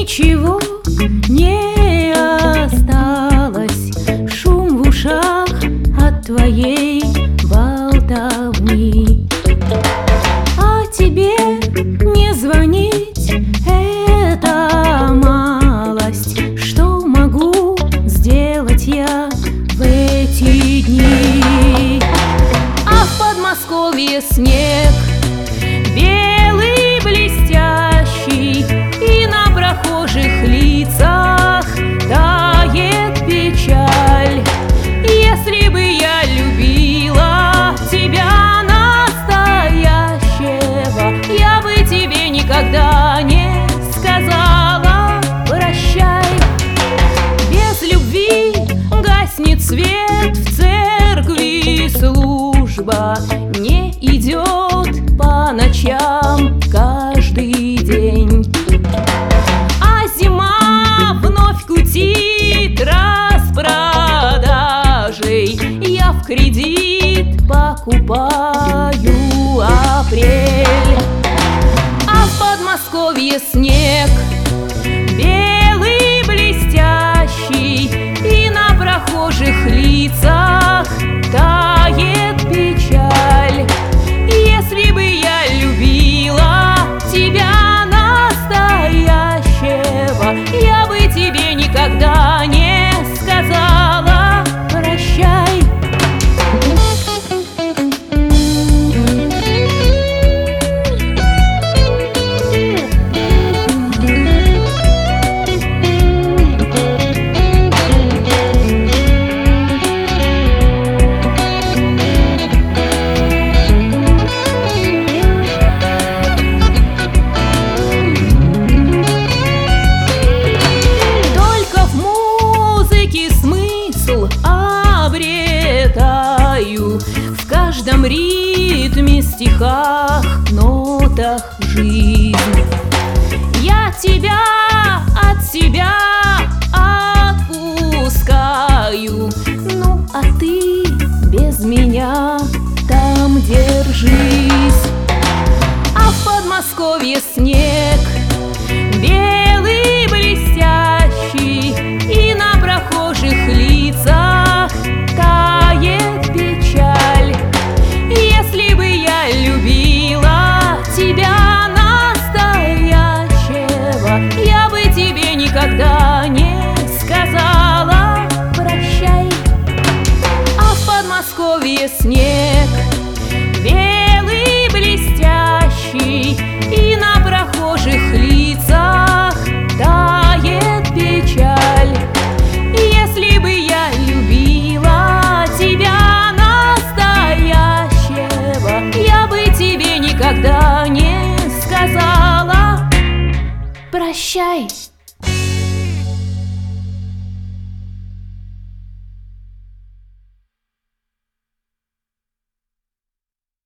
ничего не осталось, шум в ушах от твоей болтовни. А тебе не звонить — это малость. Что могу сделать я в эти дни? А в Подмосковье снег белый, блестящий, и на прохожих лицах тает печаль. Если бы я любила тебя настоящего, я бы тебе никогда не сказала прощай. Без любви гаснет свет в церкви, служба не идет по ночам каждый день. А зима вновь кутит распродажей, я в кредит покупаю апрель. А в Подмосковье снег белый, блестящий, и на прохожих лицах тает печаль. Если бы я любила тебя настоящего, я бы тебе никогда не сказала прощай. Обретаю в каждом ритме, стихах, нотах жизнь. Я тебя от себя отпускаю, ну а ты без меня там держись. А в Подмосковье снег белый, блестящий, и на прохожих лицах тает печаль. Если бы я любила тебя настоящего, я бы тебе никогда не сказала прощай. А в Подмосковье снег белый, блестящий, и на прохожих лицах тает печаль. Если бы я любила тебя настоящего, я бы тебе никогда не сказала прощай.